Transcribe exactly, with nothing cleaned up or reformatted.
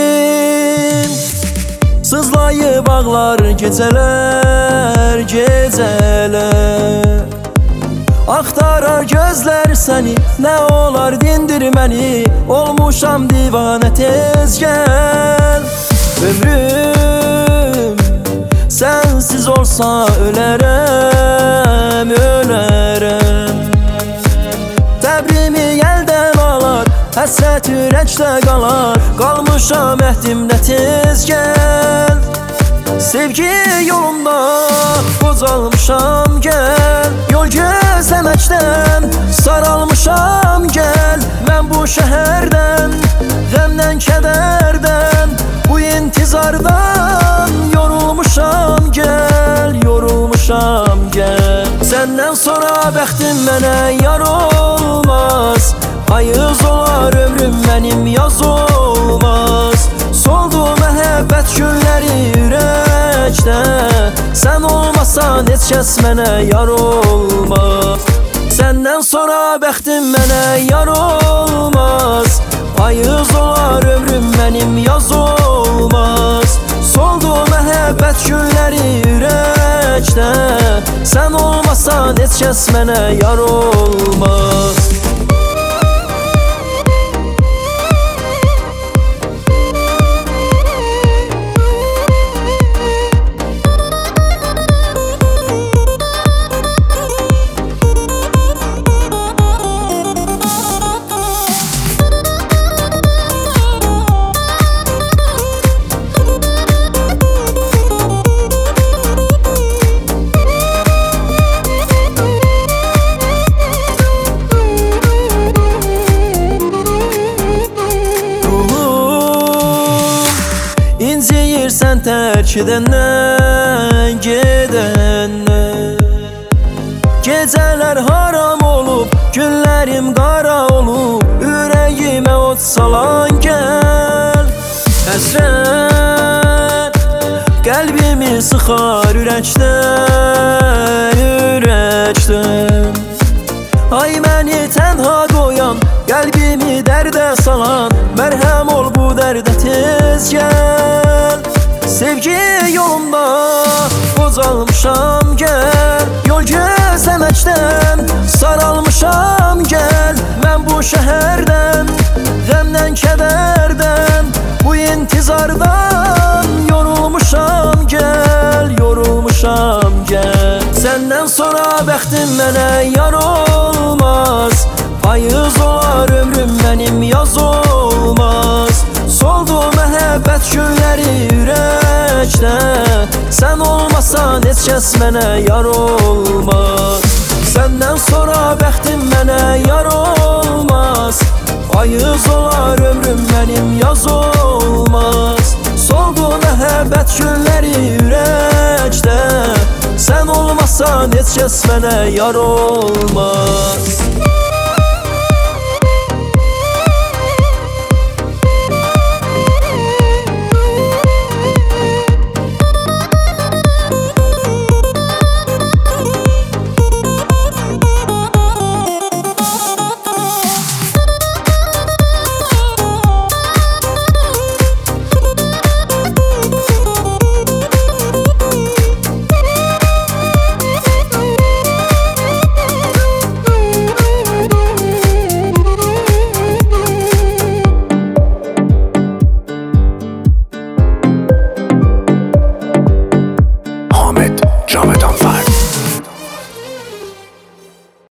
sevgin sızlayıb ağlar gecələr, gecələr. Axtarar gözlər səni, nə olar dindir məni, olmuşam divanə tez gəl. Ömrüm sensiz olsa ölərəm, ölərəm. Təbrimi yeldən alar, həsrət ürəkdə qalar, qalmışam əhdimdə tez gəl. Sevgi yolunda qocalmışam gəl, yol gözləməkdən saralmışam gəl. Mən bu şəhərdən, qəmdən, kədərdən, bu intizardan yorulmuşam gəl, yorulmuşam gəl. Səndən sonra bəxtim mənə yar olmaz, ayız olar ömrüm mənim yaz olmaz. Soldu məhəbbət gülləri ürəkdə, sən olmasan heç kəs mənə yar olmaz. Səndən sonra bəxtim mənə yar olmaz, ayız olar ömrüm mənim yaz olmaz. Soldu məhəbbət gülləri ürəkdə, sən olmasan heç kəs mənə yar olmaz. İnciyirsən tərk edəndən, gedəndən. Gecələr haram olub, günlərim qara olub, ürəyimə od salan gəl. Həsrət qəlbimi sıxar ürəkdən, ürəkdən. Ay məni tənha qoyan, qəlbimi dərdə salan, mərhəm ol bu dərdə tez gəl. Sevgi yolunda qocalmışam gəl, yol gözləməkdən saralmışam gəl. Mən bu şəhərdən, qəmdən, kədərdən, bu intizardan yorulmuşam gəl, yorulmuşam gəl. Səndən sonra bəxtim mənə yar olmaz, ayız olar ömrüm mənim yaz olmaz. Soldu məhəbbət gülləri ürəkdə, sən olmasan heç kəs mənə yar olmaz. Səndən sonra bəxtim mənə yar olmaz, ayız olar ömrüm mənim yaz olmaz. Soldu məhəbbət gülləri ürəkdə, sən olmasan heç kəs mənə yar olmaz.